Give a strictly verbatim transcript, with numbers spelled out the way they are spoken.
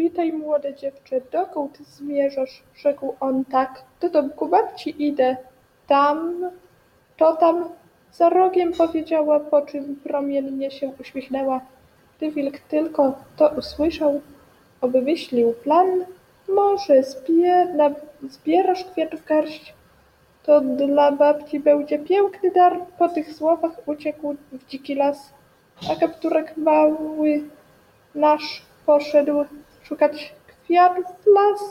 witaj, młode dziewczę, dokąd zmierzasz? Rzekł on tak. Do domku babci idę. Tam, to tam, za rogiem powiedziała, po czym promiennie się uśmiechnęła. Gdy wilk tylko to usłyszał, obmyślił plan. Może zbiera, zbierasz kwiatów garść? To dla babci będzie piękny dar. Po tych słowach uciekł w dziki las, a kapturek mały nasz poszedł szukać kwiatów w las.